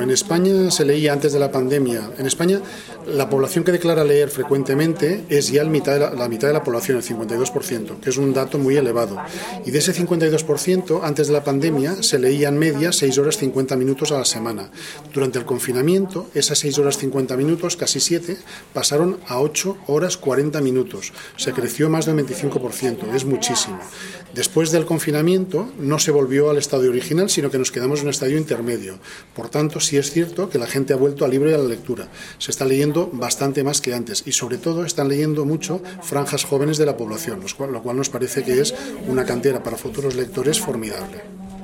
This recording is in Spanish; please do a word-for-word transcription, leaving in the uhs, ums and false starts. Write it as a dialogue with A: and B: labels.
A: en España se leía antes de la pandemia. En España la población que declara leer frecuentemente es ya la mitad de la, la mitad de la población, el cincuenta y dos por ciento, que es un dato muy elevado. Y de ese cincuenta y dos por ciento, antes de la pandemia, se leía en media seis horas cincuenta minutos a la semana. Durante el confinamiento, esas seis horas cincuenta minutos, casi siete, pasaron a ocho horas cuarenta minutos. Se creció más del veinticinco por ciento, es muchísimo. Después del confinamiento no se volvió al estadio original, sino que nos quedamos en un estadio intermedio. Por tanto, sí es cierto que la gente ha vuelto al libro y a la lectura. Se está leyendo bastante más que antes y sobre todo están leyendo mucho franjas jóvenes de la población, lo cual nos parece que es una cantera para futuros lectores formidable.